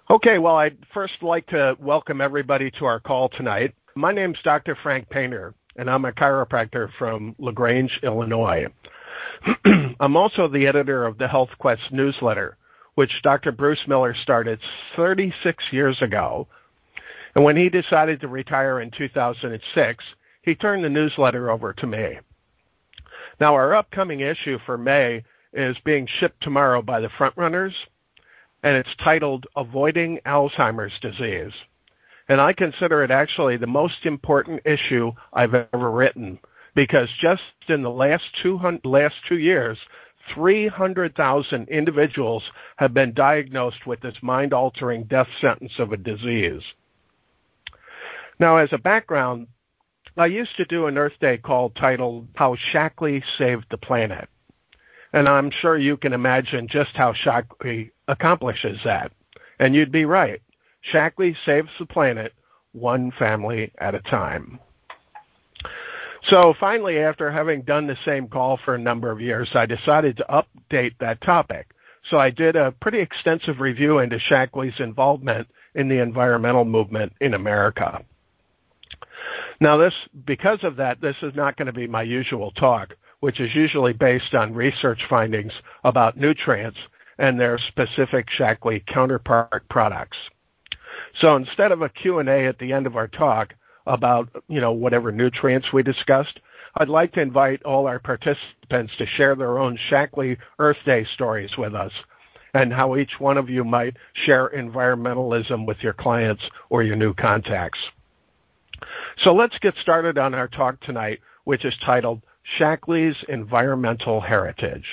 Okay, well, I'd first like to welcome everybody to our call tonight. My name's Dr. Frank Painter, and I'm a chiropractor from LaGrange, Illinois. I'm also the editor of the Health Quest newsletter, which Dr. Bruce Miller started 36 years ago. And when he decided to retire in 2006, he turned the newsletter over to me. Now, our upcoming issue for May is being shipped tomorrow by the Frontrunners, and it's titled Avoiding Alzheimer's Disease. And I consider it actually the most important issue I've ever written, because just in the last 2 years, 300,000 individuals have been diagnosed with this mind-altering death sentence of a disease. Now, as a background, I used to do an Earth Day call titled How Shaklee Saved the Planet. And I'm sure you can imagine just how Shaklee accomplishes that. And you'd be right. Shaklee saves the planet one family at a time. So finally, after having done the same call for a number of years, I decided to update that topic. So I did a pretty extensive review into Shaklee's involvement in the environmental movement in America. Now, because of that, this is not going to be my usual talk, which is usually based on research findings about nutrients and their specific Shaklee counterpart products. So instead of a Q&A at the end of our talk about, whatever nutrients we discussed, I'd like to invite all our participants to share their own Shaklee Earth Day stories with us and how each one of you might share environmentalism with your clients or your new contacts. So let's get started on our talk tonight, which is titled Shaklee's Environmental Heritage.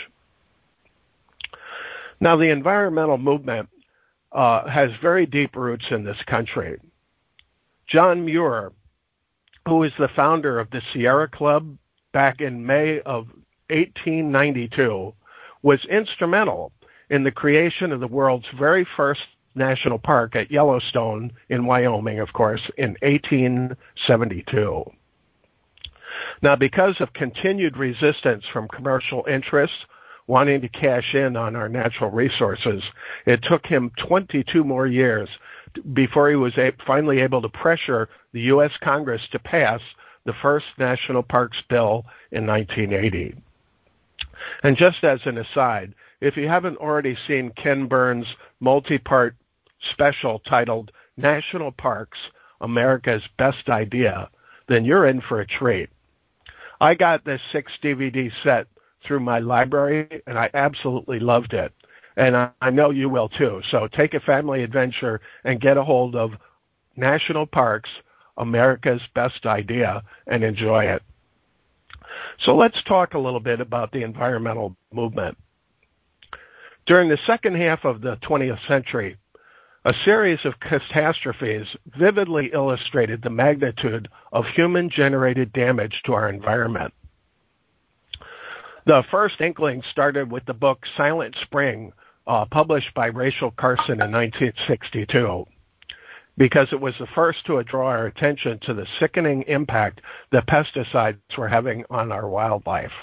Now, the environmental movement has very deep roots in this country. John Muir, who is the founder of the Sierra Club back in May of 1892, was instrumental in the creation of the world's very first national park at Yellowstone in Wyoming, of course, in 1872. Now, because of continued resistance from commercial interests wanting to cash in on our natural resources, it took him 22 more years before he was finally able to pressure the U.S. Congress to pass the first National Parks Bill in 1980. And just as an aside, if you haven't already seen Ken Burns' multi-part special titled National Parks, America's Best Idea, then you're in for a treat. I got this 6 DVD set through my library, and I absolutely loved it. And I know you will too. So take a family adventure and get a hold of National Parks, America's Best Idea, and enjoy it. So let's talk a little bit about the environmental movement. During the second half of the 20th century, a series of catastrophes vividly illustrated the magnitude of human-generated damage to our environment. The first inkling started with the book Silent Spring, published by Rachel Carson in 1962, because it was the first to draw our attention to the sickening impact that pesticides were having on our wildlife.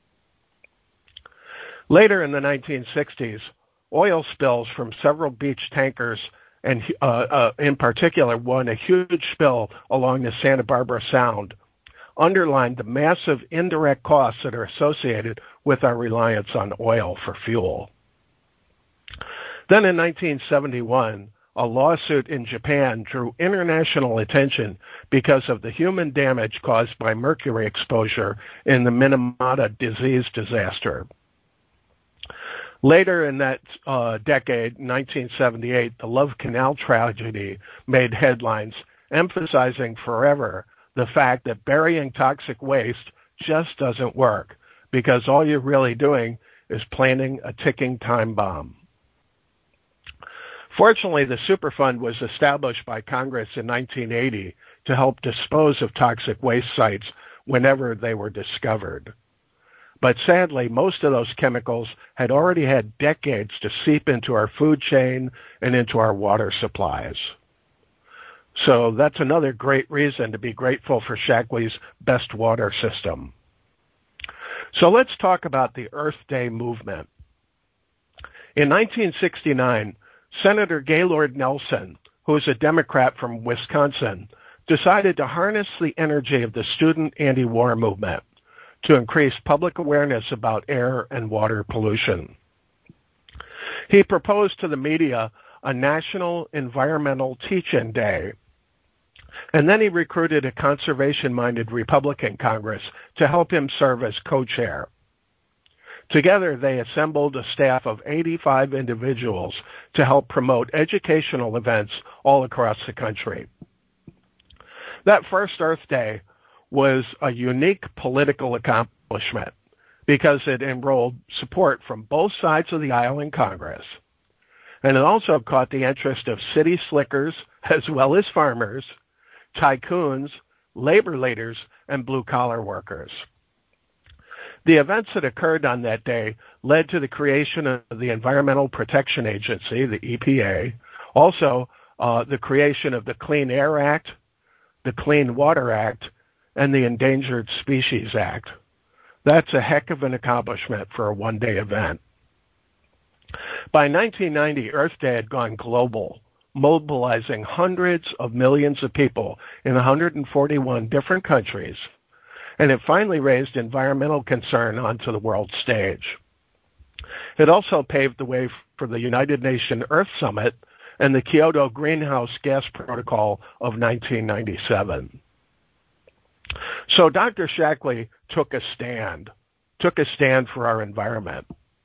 Later in the 1960s, oil spills from several beach tankers, and in particular one, a huge spill along the Santa Barbara Sound, underlined the massive indirect costs that are associated with our reliance on oil for fuel. Then in 1971, a lawsuit in Japan drew international attention because of the human damage caused by mercury exposure in the Minamata disease disaster. Later in that decade, 1978, the Love Canal tragedy made headlines, emphasizing forever the fact that burying toxic waste just doesn't work, because all you're really doing is planting a ticking time bomb. Fortunately, the Superfund was established by Congress in 1980 to help dispose of toxic waste sites whenever they were discovered. But sadly, most of those chemicals had already had decades to seep into our food chain and into our water supplies. So that's another great reason to be grateful for Shaklee's best water system. So let's talk about the Earth Day movement. In 1969, Senator Gaylord Nelson, who is a Democrat from Wisconsin, decided to harness the energy of the student anti-war movement to increase public awareness about air and water pollution. He proposed to the media a national environmental teach-in day, and then he recruited a conservation-minded Republican Congress to help him serve as co-chair. Together, they assembled a staff of 85 individuals to help promote educational events all across the country. That first Earth Day was a unique political accomplishment because it enrolled support from both sides of the aisle in Congress. And it also caught the interest of city slickers as well as farmers, tycoons, labor leaders, and blue-collar workers. The events that occurred on that day led to the creation of the Environmental Protection Agency, the EPA, also the creation of the Clean Air Act, the Clean Water Act, and the Endangered Species Act. That's a heck of an accomplishment for a one-day event. By 1990, Earth Day had gone global, mobilizing hundreds of millions of people in 141 different countries, and it finally raised environmental concern onto the world stage. It also paved the way for the United Nations Earth Summit and the Kyoto Greenhouse Gas Protocol of 1997. So Dr. Shaklee took a stand for our environment.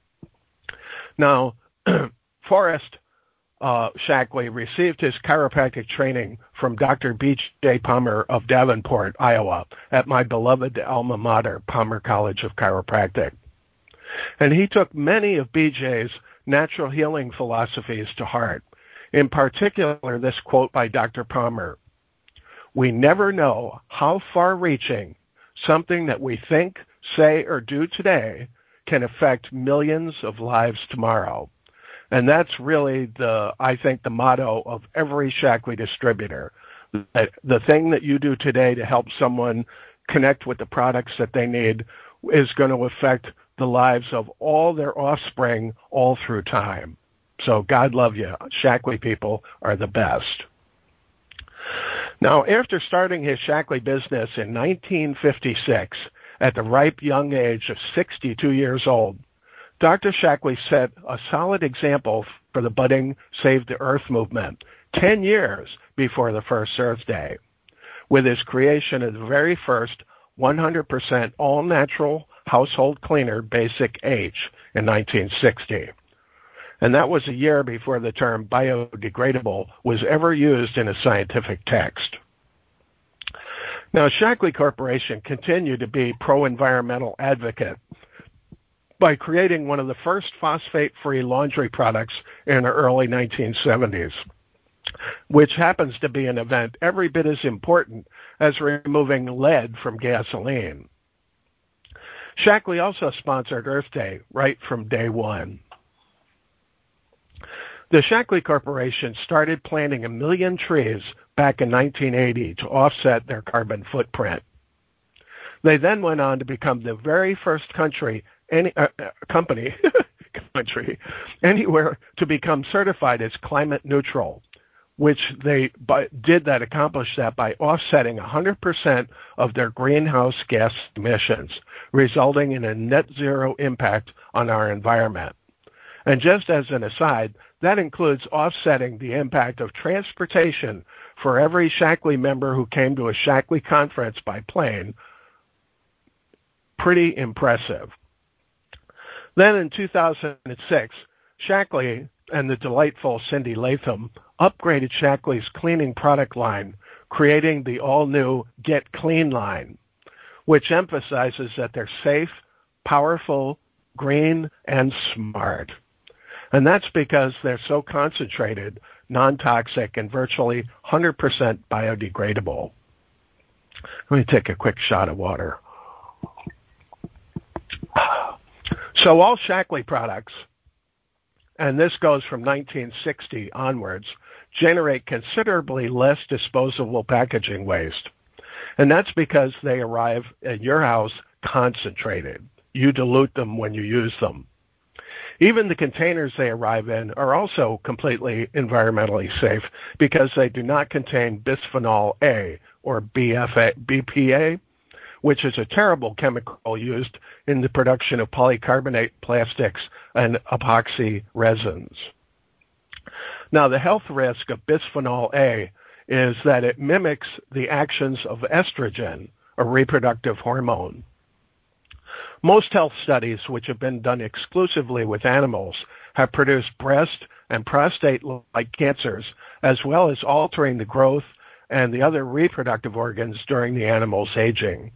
Now, Forrest Shaklee received his chiropractic training from Dr. B.J. Palmer of Davenport, Iowa, at my beloved alma mater, Palmer College of Chiropractic. And he took many of B.J.'s natural healing philosophies to heart, in particular this quote by Dr. Palmer: "We never know how far-reaching something that we think, say, or do today can affect millions of lives tomorrow." And that's really I think the motto of every Shaklee distributor. The thing that you do today to help someone connect with the products that they need is going to affect the lives of all their offspring all through time. So God love you. Shaklee people are the best. Now, after starting his Shaklee business in 1956, at the ripe young age of 62 years old, Dr. Shaklee set a solid example for the budding Save the Earth movement 10 years before the first Earth Day, with his creation of the very first 100% all-natural household cleaner, Basic H, in 1960. And that was a year before the term biodegradable was ever used in a scientific text. Now, Shaklee Corporation continued to be pro-environmental advocate by creating one of the first phosphate-free laundry products in the early 1970s, which happens to be an event every bit as important as removing lead from gasoline. Shaklee also sponsored Earth Day right from day one. The Shaklee Corporation started planting 1 million trees back in 1980 to offset their carbon footprint. They then went on to become the very first company anywhere to become certified as climate neutral, which they accomplished that by offsetting 100% of their greenhouse gas emissions, resulting in a net zero impact on our environment. And just as an aside, that includes offsetting the impact of transportation for every Shaklee member who came to a Shaklee conference by plane. Pretty impressive. Then in 2006, Shaklee and the delightful Cindy Latham upgraded Shaklee's cleaning product line, creating the all-new Get Clean line, which emphasizes that they're safe, powerful, green, and smart. And that's because they're so concentrated, non-toxic, and virtually 100% biodegradable. Let me take a quick shot of water. So all Shaklee products, and this goes from 1960 onwards, generate considerably less disposable packaging waste. And that's because they arrive at your house concentrated. You dilute them when you use them. Even the containers they arrive in are also completely environmentally safe because they do not contain bisphenol A, or BPA, which is a terrible chemical used in the production of polycarbonate plastics and epoxy resins. Now, the health risk of bisphenol A is that it mimics the actions of estrogen, a reproductive hormone. Most health studies which have been done exclusively with animals have produced breast and prostate-like cancers, as well as altering the growth and the other reproductive organs during the animal's aging.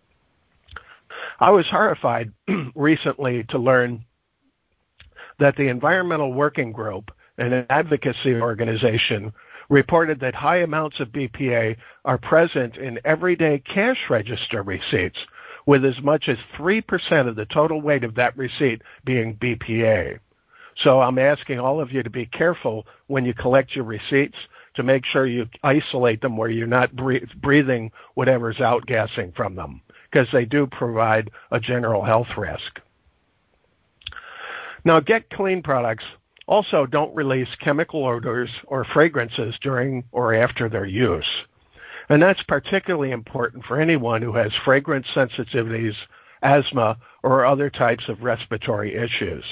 I was horrified recently to learn that the Environmental Working Group, an advocacy organization, reported that high amounts of BPA are present in everyday cash register receipts, with as much as 3% of the total weight of that receipt being BPA. So I'm asking all of you to be careful when you collect your receipts to make sure you isolate them where you're not breathing whatever's outgassing from them, because they do provide a general health risk. Now, Get Clean products also don't release chemical odors or fragrances during or after their use. And that's particularly important for anyone who has fragrance sensitivities, asthma, or other types of respiratory issues.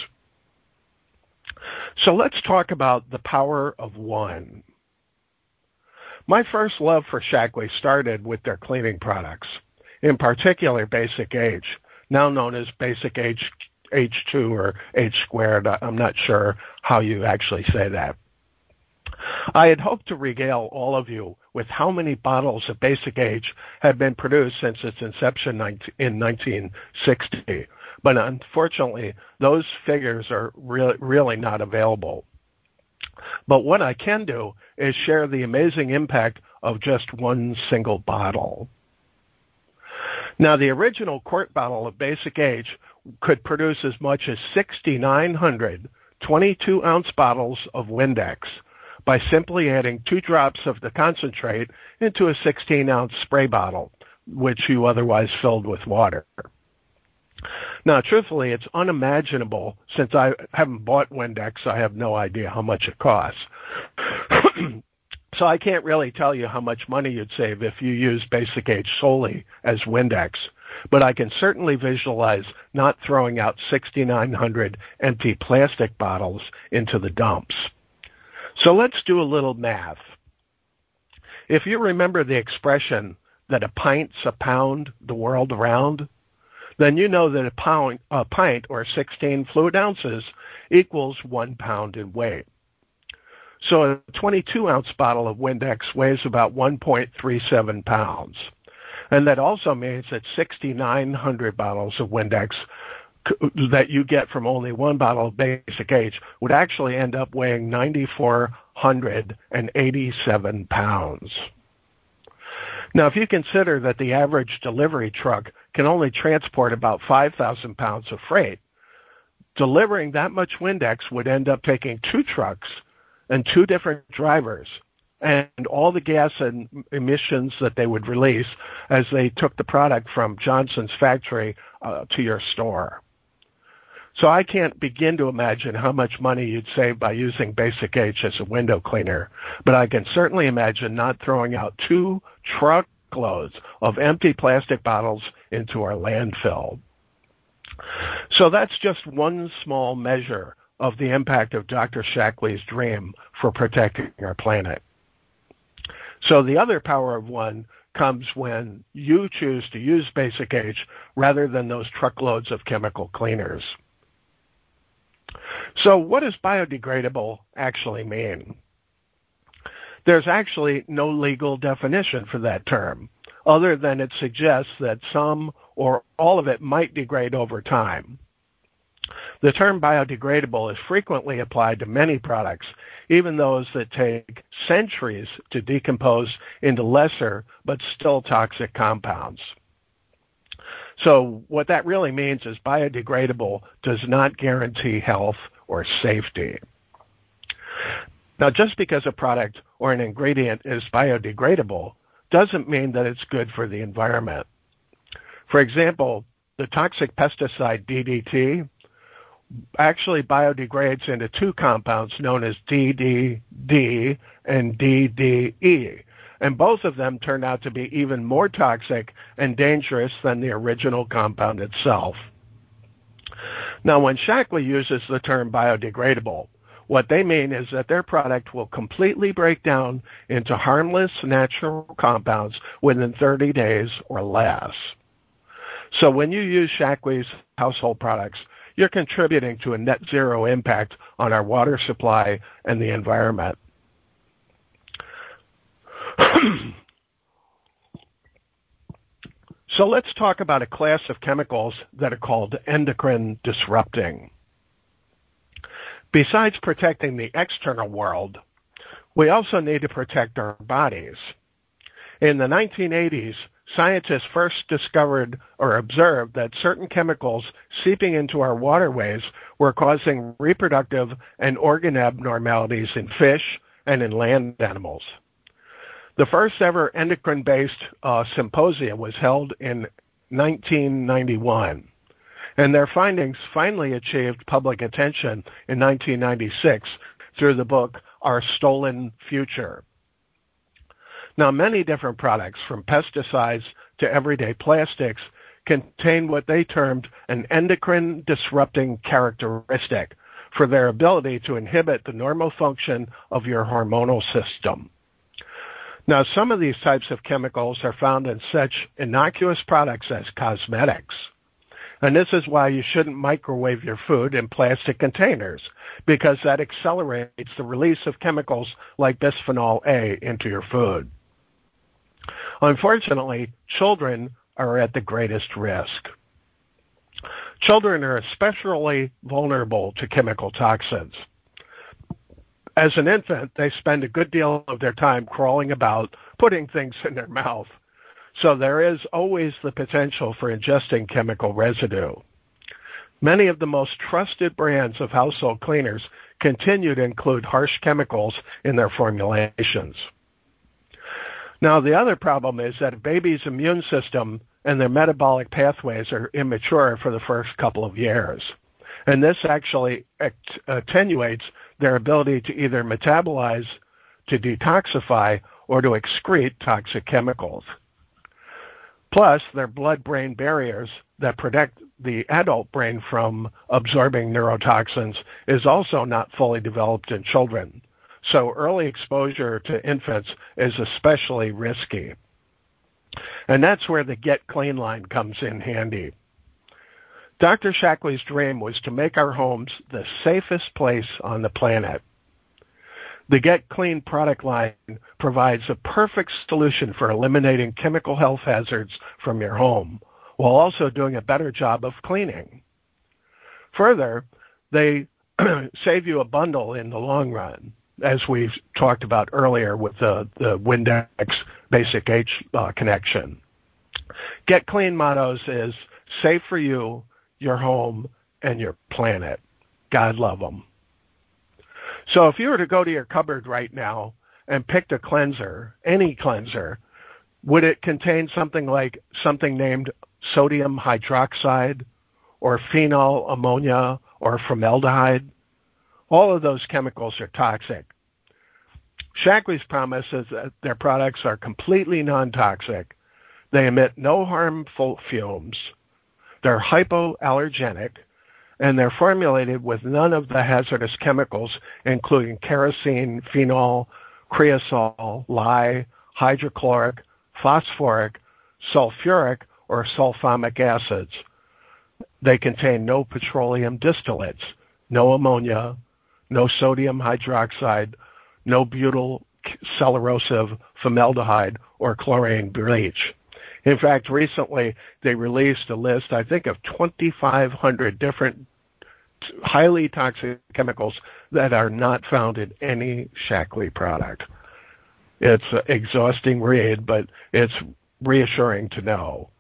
So let's talk about the power of one. My first love for Shaklee started with their cleaning products, in particular Basic H, now known as Basic H2 or H squared. I'm not sure how you actually say that. I had hoped to regale all of you with how many bottles of Basic H had been produced since its inception in 1960, but unfortunately, those figures are really not available. But what I can do is share the amazing impact of just one single bottle. Now, the original quart bottle of Basic H could produce as much as 6,900 22-ounce bottles of Windex by simply adding 2 drops of the concentrate into a 16-ounce spray bottle, which you otherwise filled with water. Now, truthfully, it's unimaginable. Since I haven't bought Windex, I have no idea how much it costs. So I can't really tell you how much money you'd save if you use Basic H solely as Windex, but I can certainly visualize not throwing out 6,900 empty plastic bottles into the dumps. So let's do a little math. If you remember the expression that a pint's a pound the world around, then you know that a pint, or 16 fluid ounces, equals 1 pound in weight. So a 22-ounce bottle of Windex weighs about 1.37 pounds. And that also means that 6,900 bottles of Windex that you get from only one bottle of Basic H would actually end up weighing 9,487 pounds. Now, if you consider that the average delivery truck can only transport about 5,000 pounds of freight, delivering that much Windex would end up taking 2 trucks and 2 different drivers, and all the gas and emissions that they would release as they took the product from Johnson's factory to your store. So I can't begin to imagine how much money you'd save by using Basic H as a window cleaner, but I can certainly imagine not throwing out 2 truckloads of empty plastic bottles into our landfill. So that's just one small measure of the impact of Dr. Shaklee's dream for protecting our planet. So the other power of one comes when you choose to use Basic H rather than those truckloads of chemical cleaners. So what does biodegradable actually mean? There's actually no legal definition for that term, other than it suggests that some or all of it might degrade over time. The term biodegradable is frequently applied to many products, even those that take centuries to decompose into lesser but still toxic compounds. So what that really means is biodegradable does not guarantee health or safety. Now, just because a product or an ingredient is biodegradable doesn't mean that it's good for the environment. For example, the toxic pesticide DDT actually biodegrades into two compounds known as DDD and DDE. And both of them turn out to be even more toxic and dangerous than the original compound itself. Now, when Shaklee uses the term biodegradable, what they mean is that their product will completely break down into harmless natural compounds within 30 days or less. So when you use Shaklee's household products, you're contributing to a net zero impact on our water supply and the environment. So let's talk about a class of chemicals that are called endocrine disrupting. Besides protecting the external world, we also need to protect our bodies. In the 1980s, scientists first discovered or observed that certain chemicals seeping into our waterways were causing reproductive and organ abnormalities in fish and in land animals. The first ever endocrine-based symposium was held in 1991, and their findings finally achieved public attention in 1996 through the book Our Stolen Future. Now, many different products, from pesticides to everyday plastics, contain what they termed an endocrine disrupting characteristic for their ability to inhibit the normal function of your hormonal system. Now, some of these types of chemicals are found in such innocuous products as cosmetics. And this is why you shouldn't microwave your food in plastic containers, because that accelerates the release of chemicals like bisphenol A into your food. Unfortunately, children are at the greatest risk. Children are especially vulnerable to chemical toxins. As an infant, they spend a good deal of their time crawling about, putting things in their mouth. So there is always the potential for ingesting chemical residue. Many of the most trusted brands of household cleaners continue to include harsh chemicals in their formulations. Now, the other problem is that a baby's immune system and their metabolic pathways are immature for the first couple of years. And this actually attenuates their ability to either metabolize, to detoxify, or to excrete toxic chemicals. Plus, their blood-brain barriers that protect the adult brain from absorbing neurotoxins is also not fully developed in children. So early exposure to infants is especially risky. And that's where the Get Clean line comes in handy. Dr. Shaklee's dream was to make our homes the safest place on the planet. The Get Clean product line provides a perfect solution for eliminating chemical health hazards from your home, while also doing a better job of cleaning. Further, they save you a bundle in the long run, as we've talked about earlier with the Windex Basic H connection. Get Clean mottos is safe for you, your home, and your planet. God love them. So if you were to go to your cupboard right now and pick a cleanser, any cleanser, would it contain something named sodium hydroxide or phenol ammonia or formaldehyde? All of those chemicals are toxic. Shaklee's promise is that their products are completely non-toxic. They emit no harmful fumes. They're hypoallergenic, and they're formulated with none of the hazardous chemicals, including kerosene, phenol, creosol, lye, hydrochloric, phosphoric, sulfuric, or sulfamic acids. They contain no petroleum distillates, no ammonia, no sodium hydroxide, no butyl celerosive formaldehyde, or chlorine bleach. In fact, recently they released a list, I think, of 2,500 different highly toxic chemicals that are not found in any Shaklee product. It's an exhausting read, but it's reassuring to know.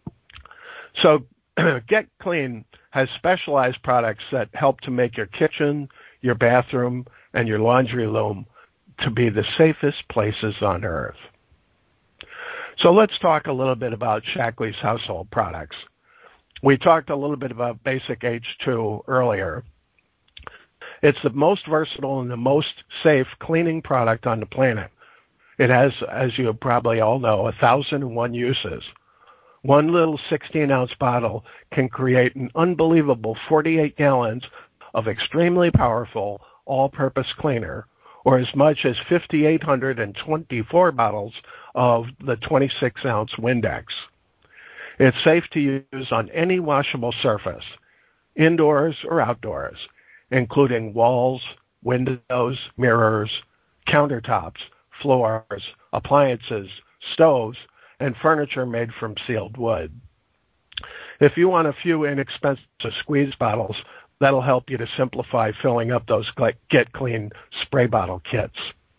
So Get Clean has specialized products that help to make your kitchen, your bathroom, and your laundry room to be the safest places on earth. So let's talk a little bit about Shaklee's household products. We talked a little bit about Basic H2 earlier. It's the most versatile and the most safe cleaning product on the planet. It has, as you probably all know, 1,001 uses. One little 16-ounce bottle can create an unbelievable 48 gallons of extremely powerful all-purpose cleaner, or as much as 5,824 bottles of the 26-ounce Windex. It's safe to use on any washable surface, indoors or outdoors, including walls, windows, mirrors, countertops, floors, appliances, stoves, and furniture made from sealed wood. If you want a few inexpensive squeeze bottles, that'll help you to simplify filling up those Get Clean spray bottle kits.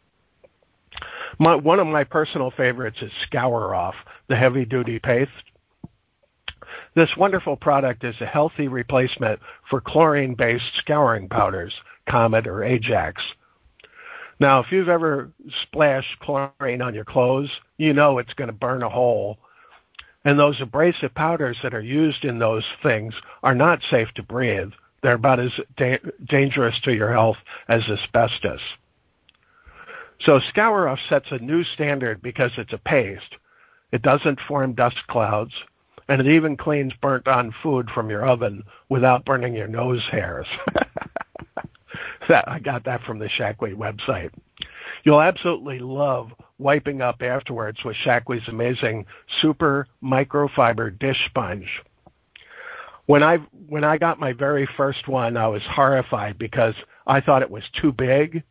One of my personal favorites is Scour Off, the heavy-duty paste. This wonderful product is a healthy replacement for chlorine-based scouring powders, Comet or Ajax. Now, if you've ever splashed chlorine on your clothes, you know it's going to burn a hole. And those abrasive powders that are used in those things are not safe to breathe. They're about as dangerous to your health as asbestos. So Scour Off sets a new standard because it's a paste. It doesn't form dust clouds, and it even cleans burnt-on food from your oven without burning your nose hairs. I got that from the Shaklee website. You'll absolutely love wiping up afterwards with Shaklee's amazing super microfiber dish sponge. When I got my very first one, I was horrified because I thought it was too big.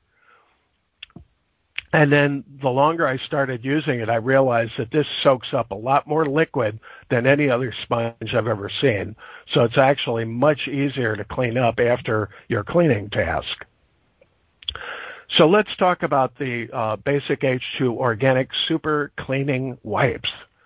And then the longer I started using it, I realized that this soaks up a lot more liquid than any other sponge I've ever seen. So it's actually much easier to clean up after your cleaning task. So let's talk about the Basic H2 Organic Super Cleaning Wipes.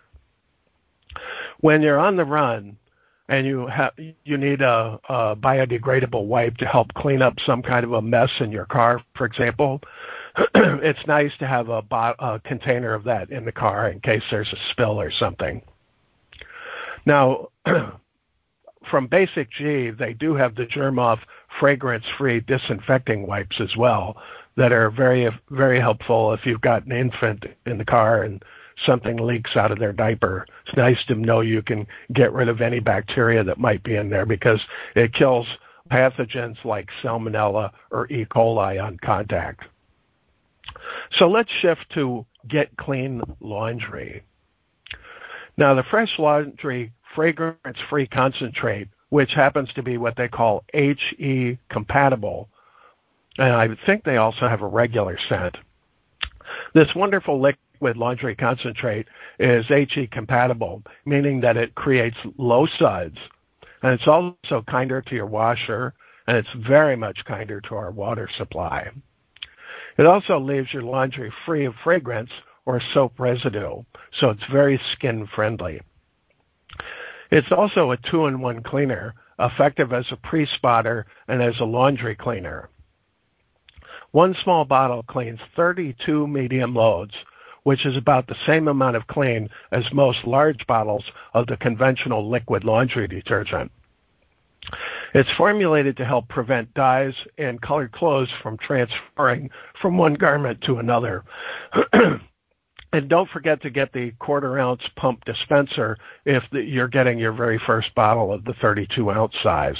When you're on the run and you need a biodegradable wipe to help clean up some kind of a mess in your car, for example, it's nice to have a container of that in the car in case there's a spill or something. Now, from Basic G, they do have the Germ-Off fragrance-free disinfecting wipes as well that are very, very helpful if you've got an infant in the car and something leaks out of their diaper. It's nice to know you can get rid of any bacteria that might be in there because it kills pathogens like Salmonella or E. coli on contact. So let's shift to Get Clean Laundry. Now, the Fresh Laundry fragrance-free concentrate, which happens to be what they call HE compatible, and I think they also have a regular scent. This wonderful liquid laundry concentrate is HE compatible, meaning that it creates low suds, and it's also kinder to your washer, and it's very much kinder to our water supply. It also leaves your laundry free of fragrance or soap residue, so it's very skin-friendly. It's also a 2-in-1 cleaner, effective as a pre-spotter and as a laundry cleaner. One small bottle cleans 32 medium loads, which is about the same amount of clean as most large bottles of the conventional liquid laundry detergent. It's formulated to help prevent dyes and colored clothes from transferring from one garment to another. And don't forget to get the 1/4-ounce pump dispenser if you're getting your very first bottle of the 32-ounce size.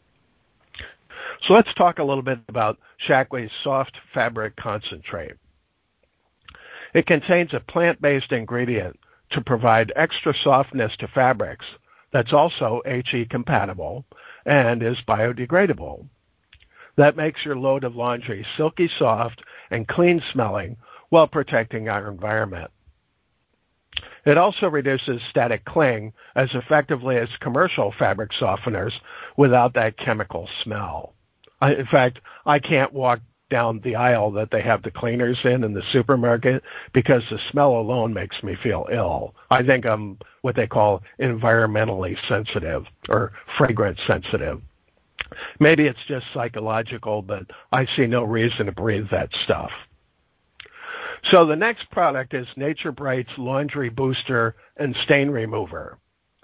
So let's talk a little bit about Shaklee's Soft Fabric Concentrate. It contains a plant-based ingredient to provide extra softness to fabrics that's also HE compatible and is biodegradable. That makes your load of laundry silky soft and clean smelling while protecting our environment. It also reduces static cling as effectively as commercial fabric softeners without that chemical smell. In fact, I can't walk down the aisle that they have the cleaners in the supermarket because the smell alone makes me feel ill. I think I'm what they call environmentally sensitive or fragrance sensitive. Maybe it's just psychological, but I see no reason to breathe that stuff. So the next product is Nature Bright's Laundry Booster and Stain Remover.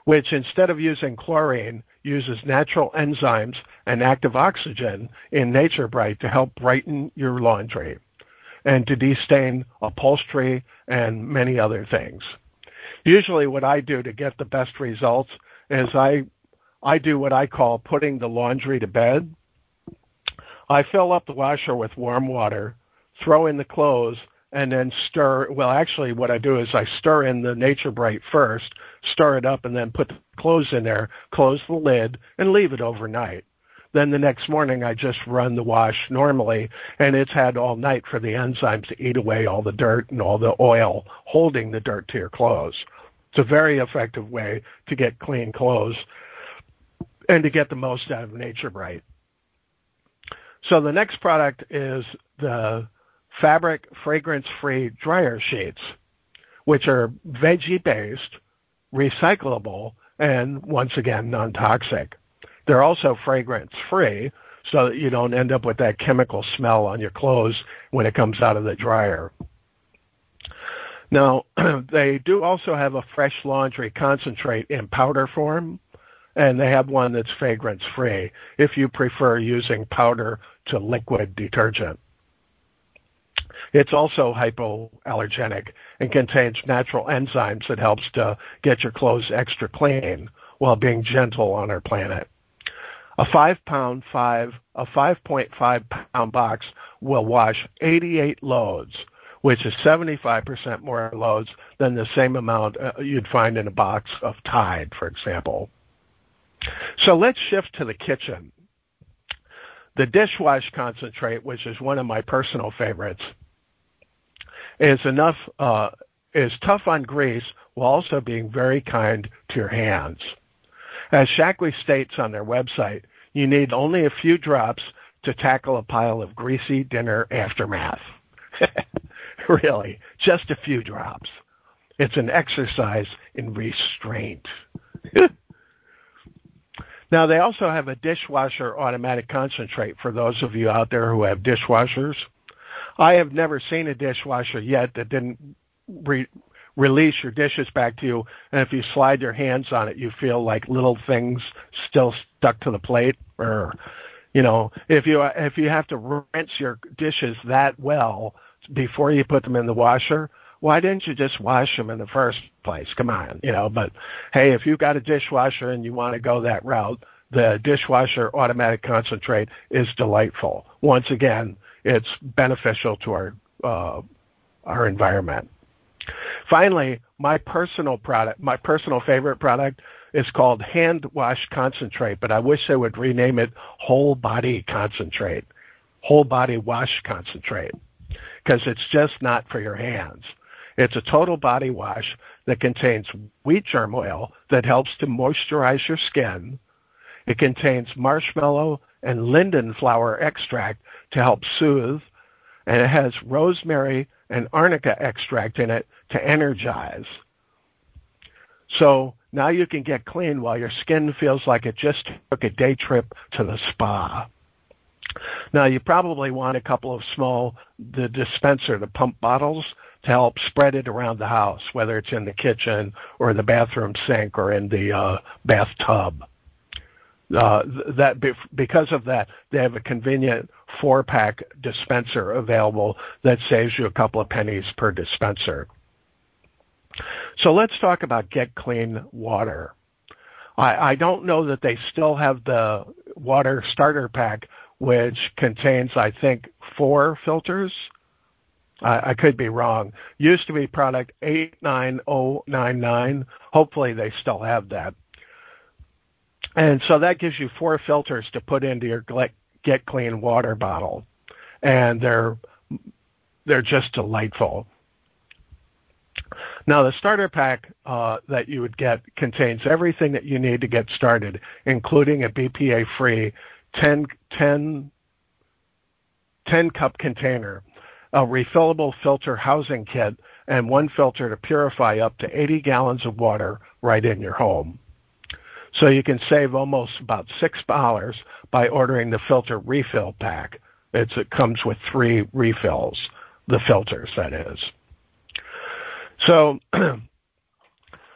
which instead of using chlorine, uses natural enzymes and active oxygen in Nature Bright to help brighten your laundry and to destain upholstery and many other things. Usually what I do to get the best results is I do what I call putting the laundry to bed. I fill up the washer with warm water, throw in the clothes, and then stir. Well, actually, what I do is I stir in the Nature Bright first, stir it up, and then put the clothes in there, close the lid, and leave it overnight. Then the next morning, I just run the wash normally, and it's had all night for the enzymes to eat away all the dirt and all the oil holding the dirt to your clothes. It's a very effective way to get clean clothes and to get the most out of Nature Bright. So the next product is the fabric fragrance-free dryer sheets, which are veggie-based, recyclable, and once again, non-toxic. They're also fragrance-free, so that you don't end up with that chemical smell on your clothes when it comes out of the dryer. Now, they do also have a fresh laundry concentrate in powder form, and they have one that's fragrance-free if you prefer using powder to liquid detergent. It's also hypoallergenic and contains natural enzymes that helps to get your clothes extra clean while being gentle on our planet. A 5.5 pound box will wash 88 loads, which is 75% more loads than the same amount you'd find in a box of Tide, for example. So let's shift to the kitchen. The dishwash concentrate, which is one of my personal favorites, is tough on grease while also being very kind to your hands. As Shaklee states on their website, you need only a few drops to tackle a pile of greasy dinner aftermath. Really, just a few drops. It's an exercise in restraint. Now, they also have a dishwasher automatic concentrate for those of you out there who have dishwashers. I have never seen a dishwasher yet that didn't release your dishes back to you, and if you slide your hands on it, you feel like little things still stuck to the plate. Or, if you have to rinse your dishes that well before you put them in the washer, why didn't you just wash them in the first place? Come on, But hey, if you've got a dishwasher and you want to go that route, the dishwasher automatic concentrate is delightful. Once again, it's beneficial to our environment. Finally, my personal favorite product is called Hand Wash Concentrate, but I wish they would rename it Whole Body Concentrate, Whole Body Wash Concentrate, because it's just not for your hands. It's a total body wash that contains wheat germ oil that helps to moisturize your skin. It contains marshmallow and linden flower extract to help soothe, and it has rosemary and arnica extract in it to energize. So now you can get clean while your skin feels like it just took a day trip to the spa. Now, you probably want a couple of the dispenser, the pump bottles, to help spread it around the house, whether it's in the kitchen or the bathroom sink or in the bathtub. Because of that, they have a convenient 4-pack dispenser available that saves you a couple of pennies per dispenser. So let's talk about Get Clean Water. I don't know that they still have the water starter pack, which contains, I think, 4 filters. I could be wrong. Used to be product 89099. Hopefully they still have that. And so that gives you 4 filters to put into your Get Clean Water bottle. And they're just delightful. Now, the starter pack that you would get contains everything that you need to get started, including a BPA-free 10-cup container, a refillable filter housing kit, and 1 filter to purify up to 80 gallons of water right in your home. So you can save almost about $6 by ordering the filter refill pack. It comes with 3 refills, the filters, that is. So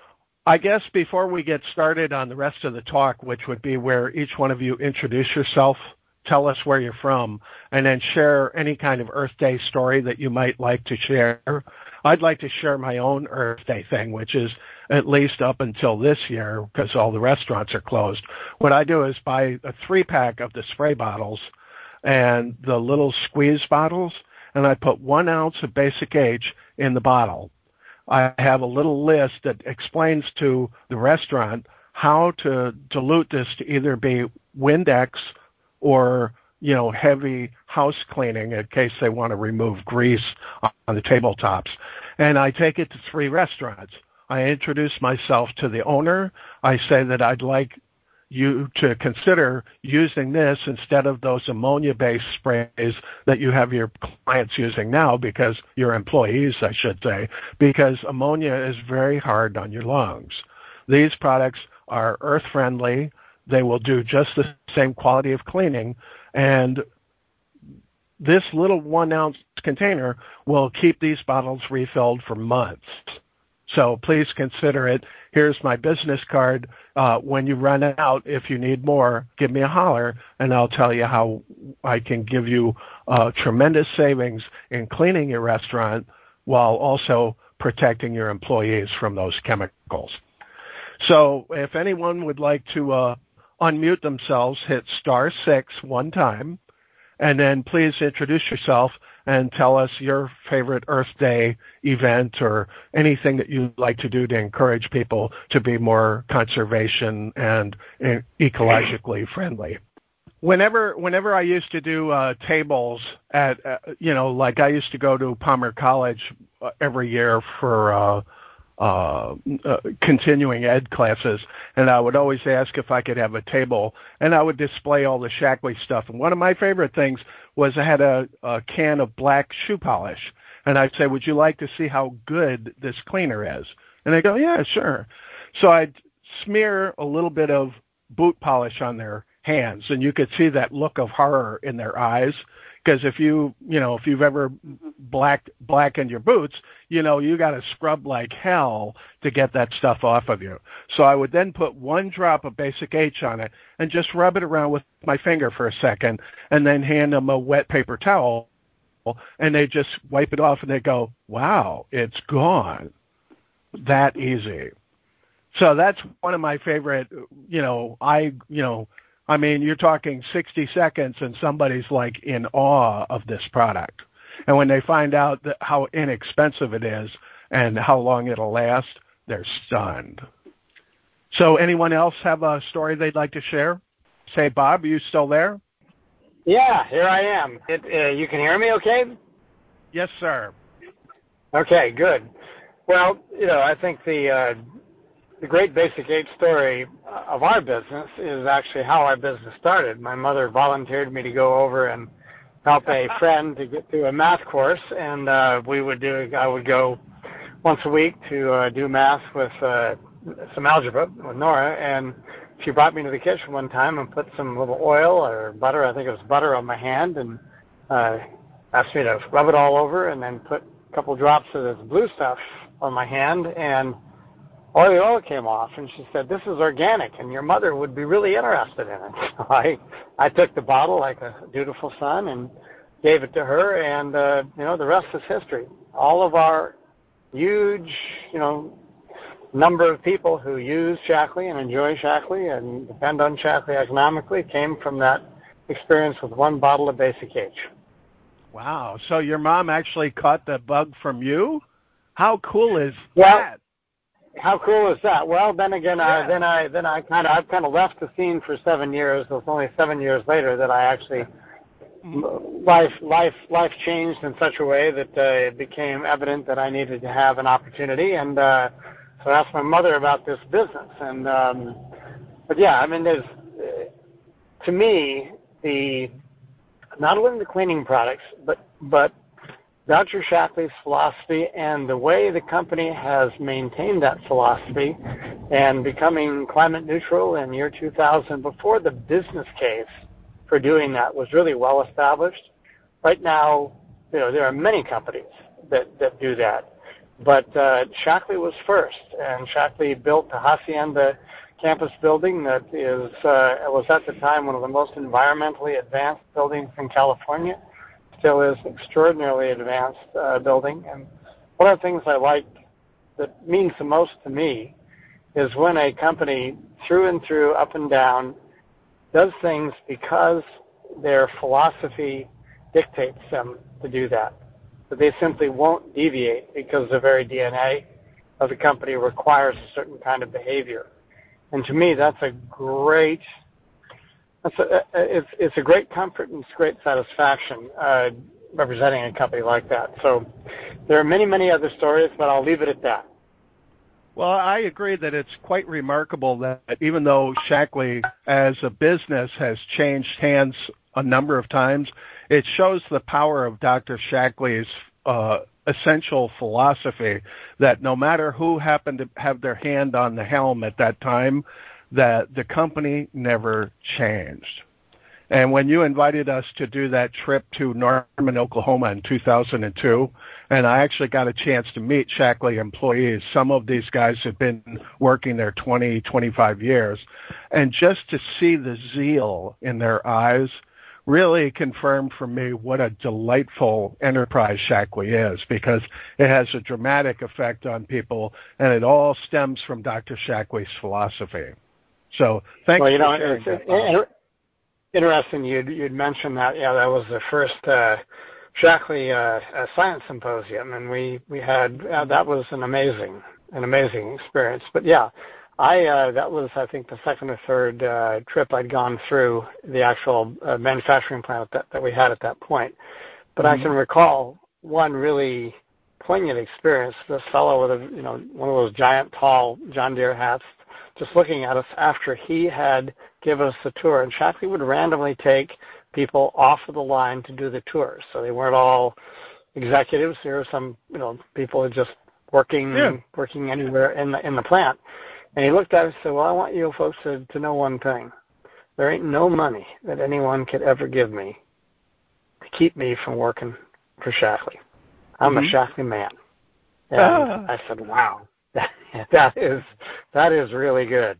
I guess before we get started on the rest of the talk, which would be where each one of you introduce yourself, tell us where you're from, and then share any kind of Earth Day story that you might like to share. I'd like to share my own Earth Day thing, which is at least up until this year, because all the restaurants are closed. What I do is buy a 3-pack of the spray bottles and the little squeeze bottles, and I put 1 ounce of Basic H in the bottle. I have a little list that explains to the restaurant how to dilute this to either be Windex or, heavy house cleaning in case they want to remove grease on the tabletops. And I take it to 3 restaurants. I introduce myself to the owner. I say that I'd like you to consider using this instead of those ammonia-based sprays that you have your clients using now, because your employees, I should say, because ammonia is very hard on your lungs. These products are earth-friendly. They will do just the same quality of cleaning, and this little 1 ounce container will keep these bottles refilled for months. So please consider it. Here's my business card. When you run out, if you need more, give me a holler, and I'll tell you how I can give you tremendous savings in cleaning your restaurant while also protecting your employees from those chemicals. So if anyone would like to unmute themselves, hit *6 1 time, and then please introduce yourself and tell us your favorite Earth Day event or anything that you'd like to do to encourage people to be more conservation and ecologically friendly. Whenever I used to do tables at, like I used to go to Palmer College every year for continuing ed classes, and I would always ask if I could have a table, and I would display all the Shaklee stuff. And one of my favorite things was I had a can of black shoe polish, and I'd say, would you like to see how good this cleaner is? And they go, yeah, sure. So I'd smear a little bit of boot polish on their hands, and you could see that look of horror in their eyes. Because if you've ever blackened your boots, you got to scrub like hell to get that stuff off of you. So I would then put 1 drop of Basic H on it and just rub it around with my finger for a second, and then hand them a wet paper towel, and they just wipe it off, and they go, wow, it's gone. That easy. So that's one of my favorite, you're talking 60 seconds and somebody's like in awe of this product. And when they find out how inexpensive it is and how long it'll last, they're stunned. So anyone else have a story they'd like to share? Say, Bob, are you still there? Yeah, here I am. You can hear me okay? Yes, sir. Okay, good. Well, I think the great Basic H story of our business is actually how our business started. My mother volunteered me to go over and help a friend to get through a math course, and I would go once a week to do math with some algebra with Nora, and she brought me to the kitchen one time and put some little oil or butter, I think it was butter, on my hand, and asked me to rub it all over and then put a couple drops of this blue stuff on my hand, and all the oil came off, and she said, this is organic, and your mother would be really interested in it. So I took the bottle like a dutiful son and gave it to her, and, the rest is history. All of our huge, number of people who use Shaklee and enjoy Shaklee and depend on Shaklee economically came from that experience with 1 bottle of Basic H. Wow. So your mom actually caught the bug from you? How cool is that? How cool is that? Well, then again, I've kind of left the scene for 7 years. It was only 7 years later that I actually life changed in such a way that it became evident that I needed to have an opportunity, and so I asked my mother about this business. And but yeah, there's to me not only the cleaning products, but Dr. Shaklee's philosophy and the way the company has maintained that philosophy and becoming climate neutral in year 2000 before the business case for doing that was really well established. Right now, there are many companies that do that. But Shaklee was first, and Shaklee built the Hacienda campus building that was at the time one of the most environmentally advanced buildings in California. Still is an extraordinarily advanced building. And one of the things I like that means the most to me is when a company, through and through, up and down, does things because their philosophy dictates them to do that. But they simply won't deviate because the very DNA of the company requires a certain kind of behavior. And to me, that's a great, it's a great comfort and it's great satisfaction representing a company like that. So there are many, many other stories, but I'll leave it at that. Well, I agree that it's quite remarkable that even though Shaklee as a business has changed hands a number of times, it shows the power of Dr. Shaklee's essential philosophy that no matter who happened to have their hand on the helm at that time, that the company never changed. And when you invited us to do that trip to Norman, Oklahoma in 2002, and I actually got a chance to meet Shaklee employees, some of these guys have been working there 20, 25 years, and just to see the zeal in their eyes really confirmed for me what a delightful enterprise Shaklee is, because it has a dramatic effect on people, and it all stems from Dr. Shaklee's philosophy. So thanks for sharing that. Interesting you'd mentioned that. Yeah, that was the first Shaklee science symposium, and we had that was an amazing experience. But yeah, that was, I think, the second or third trip I'd gone through the actual manufacturing plant that we had at that point. But I can recall one really poignant experience. This fellow with one of those giant, tall John Deere hats, just looking at us after he had given us the tour. And Shaklee would randomly take people off of the line to do the tours. So they weren't all executives. There were some, people just working anywhere in the plant. And he looked at us and said, well, I want you folks to know one thing. There ain't no money that anyone could ever give me to keep me from working for Shaklee. I'm a Shaklee man. And I said, wow, that is really good.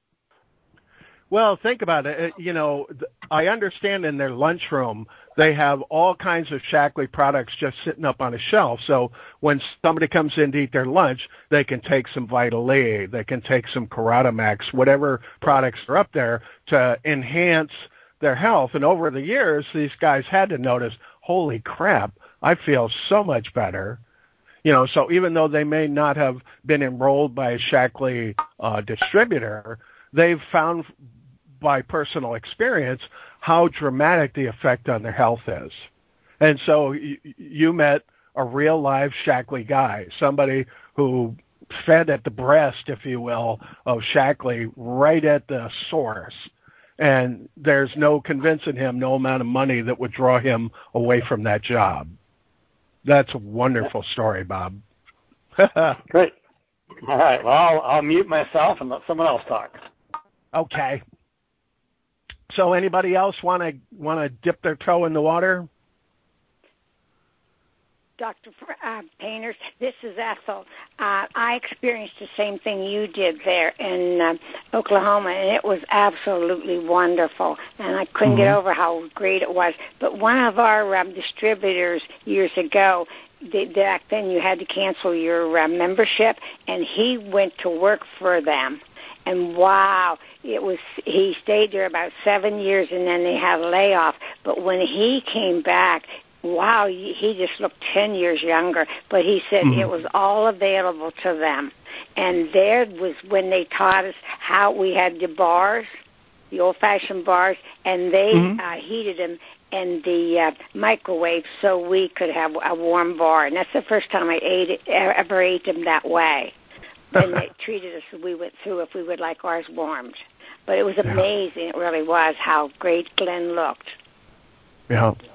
Well, think about it. I understand in their lunchroom they have all kinds of Shaklee products just sitting up on a shelf. So when somebody comes in to eat their lunch, they can take some Vitale, they can take some Keratomax, whatever products are up there to enhance their health. And over the years, these guys had to notice, holy crap, I feel so much better. So even though they may not have been enrolled by a Shaklee distributor, they've found by personal experience how dramatic the effect on their health is. And so you met a real live Shaklee guy, somebody who fed at the breast, if you will, of Shaklee right at the source. And there's no convincing him, no amount of money that would draw him away from that job. That's a wonderful story, Bob. Great. All right. Well, I'll mute myself and let someone else talk. Okay. So anybody else want to dip their toe in the water? Dr. Painter, this is Ethel. I experienced the same thing you did there in Oklahoma, and it was absolutely wonderful. And I couldn't get over how great it was. But one of our distributors years ago, back then you had to cancel your membership, and he went to work for them. And wow, he stayed there about 7 years, and then they had a layoff. But when he came back, wow, he just looked 10 years younger. But he said it was all available to them. And there was when they taught us how we had the bars, the old-fashioned bars, and they heated them in the microwave so we could have a warm bar. And that's the first time I ever ate them that way. And they treated us as we went through if we would like ours warmed. But it was amazing, it really was, how great Glenn looked. Yeah.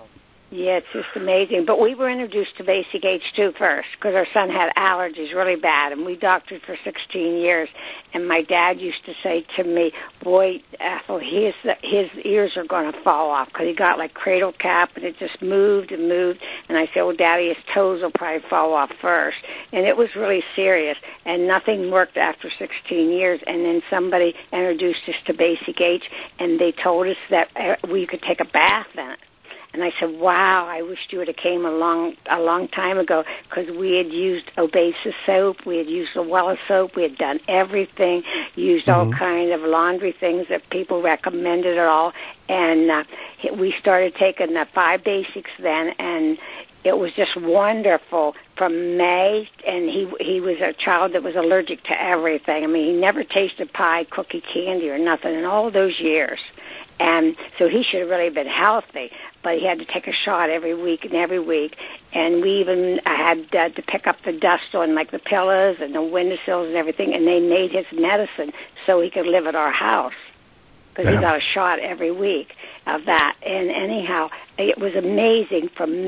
Yeah, it's just amazing. But we were introduced to Basic H2 first because our son had allergies really bad, and we doctored for 16 years. And my dad used to say to me, boy, Ethel, his ears are going to fall off because he got like cradle cap, and it just moved and moved. And I said, well, Daddy, his toes will probably fall off first. And it was really serious, and nothing worked after 16 years. And then somebody introduced us to Basic H, and they told us that we could take a bath in it. And I said, wow, I wished you would have came a long time ago because we had used Obasis soap. We had used Luella soap. We had done everything, used all kind of laundry things that people recommended at all. And we started taking the 5 basics then, and it was just wonderful from May, and he was a child that was allergic to everything. I mean, he never tasted pie, cookie, candy, or nothing in all those years. And so he should have really been healthy, but he had to take a shot every week. And we even had to pick up the dust on, like, the pillows and the windowsills and everything, and they made his medicine so he could live at our house because he got a shot every week of that. And anyhow, it was amazing from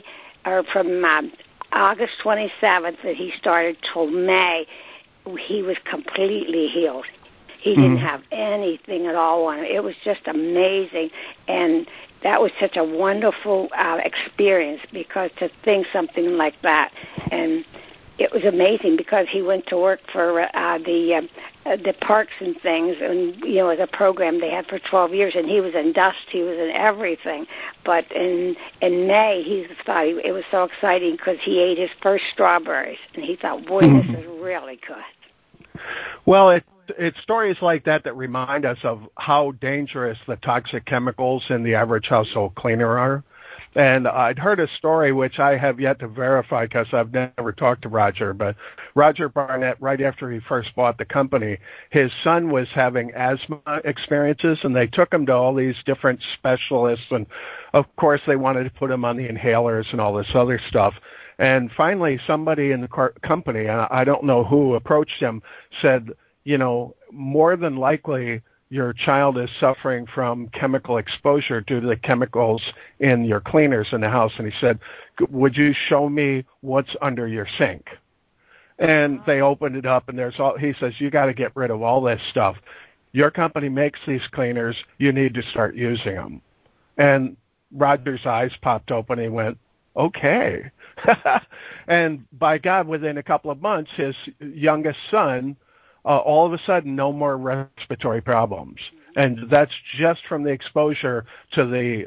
August 27th that he started till May, he was completely healed. He didn't have anything at all on it. It was just amazing, and that was such a wonderful experience because to think something like that, and it was amazing because he went to work for the parks and things, and as a program they had for 12 years, and he was in dust, he was in everything. But in May, he thought it was so exciting because he ate his first strawberries, and he thought, boy, this is really good. Well, it's stories like that remind us of how dangerous the toxic chemicals in the average household cleaner are. And I'd heard a story, which I have yet to verify because I've never talked to Roger, but Roger Barnett, right after he first bought the company, his son was having asthma experiences, and they took him to all these different specialists, and of course they wanted to put him on the inhalers and all this other stuff. And finally, somebody in the company, and I don't know who, approached him, said, more than likely your child is suffering from chemical exposure due to the chemicals in your cleaners in the house. And he said, would you show me what's under your sink? And they opened it up, and he says, you got to get rid of all this stuff. Your company makes these cleaners. You need to start using them. And Roger's eyes popped open. He went, okay. And by God, within a couple of months, his youngest son, all of a sudden, no more respiratory problems. And that's just from the exposure to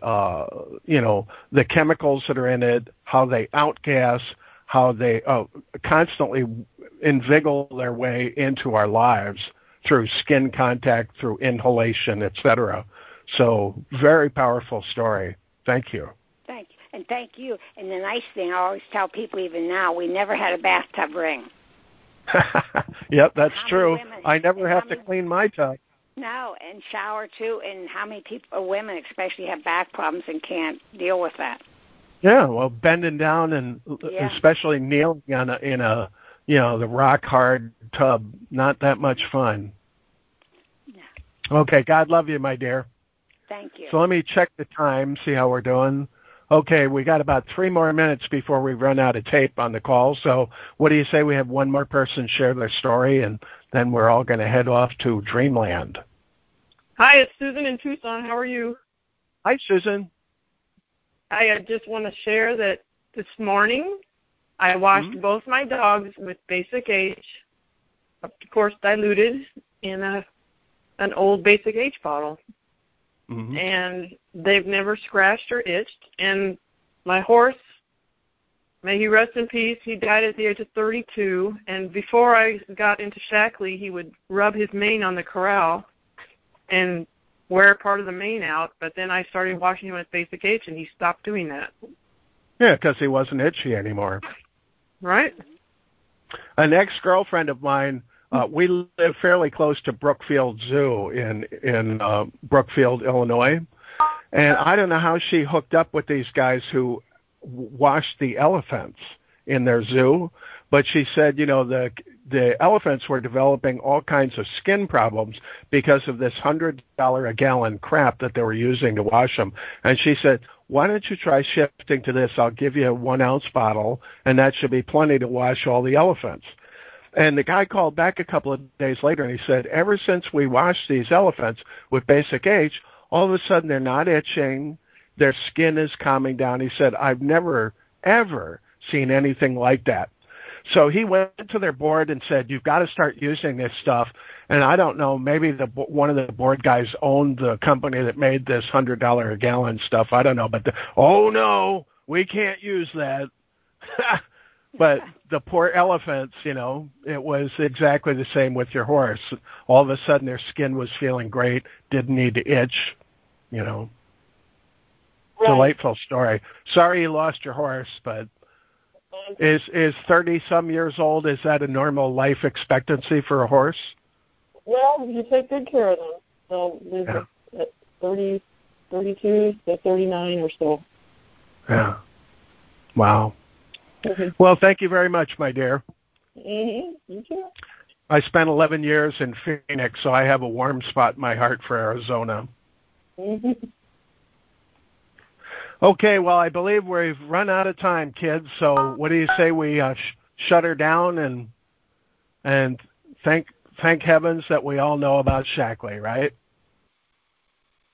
the chemicals that are in it, how they outgas, how they constantly inveigle their way into our lives through skin contact, through inhalation, etc. So very powerful story. Thank you. Thank you. And the nice thing, I always tell people even now, we never had a bathtub ring. Yep, that's true. I never have to clean my tub. No, and shower too. And how many women especially have back problems and can't deal with that? Yeah, well, bending down and especially kneeling in a the rock hard tub, not that much fun. No. Okay, God love you, my dear. Thank you. So let me check the time, see how we're doing. Okay, we got about 3 more minutes before we run out of tape on the call. So what do you say we have one more person share their story, and then we're all going to head off to Dreamland. Hi, it's Susan in Tucson. How are you? Hi, Susan. I just want to share that this morning I washed both my dogs with Basic H, of course diluted in an old Basic H bottle. And they've never scratched or itched. And my horse, may he rest in peace, he died at the age of 32. And before I got into Shackley, he would rub his mane on the corral and wear part of the mane out. But then I started washing him with Basic H, and he stopped doing that. Yeah, because he wasn't itchy anymore. Right. An ex-girlfriend of mine, we live fairly close to Brookfield Zoo in Brookfield, Illinois. And I don't know how she hooked up with these guys who washed the elephants in their zoo, but she said, the elephants were developing all kinds of skin problems because of this $100 a gallon crap that they were using to wash them. And she said, why don't you try shifting to this? I'll give you a 1 ounce bottle, and that should be plenty to wash all the elephants. And the guy called back a couple of days later, and he said, ever since we washed these elephants with Basic H, all of a sudden they're not itching, their skin is calming down. He said, I've never, ever seen anything like that. So he went to their board and said, you've got to start using this stuff. And I don't know, maybe one of the board guys owned the company that made this $100 a gallon stuff. I don't know. But, oh, no, we can't use that. But the poor elephants, you know, it was exactly the same with your horse. All of a sudden their skin was feeling great, didn't need to itch, you know. Right. Delightful story. Sorry you lost your horse, but is 30-some years old, is that a normal life expectancy for a horse? Well, you take good care of them. So there's at 30, 32 to 39 or so. Yeah. Wow. Mm-hmm. Well, thank you very much, my dear. Mm-hmm. You too. I spent 11 years in Phoenix, so I have a warm spot in my heart for Arizona. Mm-hmm. Okay, well, I believe we've run out of time, kids. So what do you say we shut her down and thank heavens that we all know about Shaklee, right?